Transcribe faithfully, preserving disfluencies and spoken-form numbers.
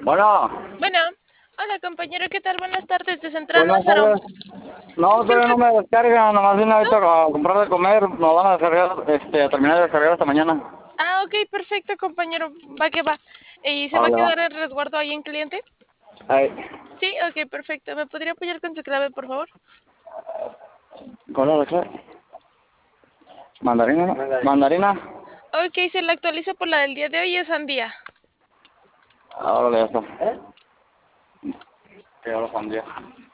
Bueno, Bueno, hola compañero, ¿qué tal? Buenas tardes, de Central buenas Lázaro. tardes. No, todavía no Disculpe, me descargan, nomás vine ¿no? ahorita a comprar de comer, me van a descargar, este, a terminar de descargar esta mañana. Ah, ok, perfecto compañero, va que va. ¿Y se va a Ahora va. quedar el resguardo ahí en cliente? Ay, Sí, ok, perfecto. ¿Me podría apoyar con su clave, por favor? ¿cuál es la clave? ¿Mandarina? ¿No? ¿Mandarina? Ok, se la actualiza por la del día de hoy, es sandía. Ahora ya está. ¿Eh? Ya lo pondría.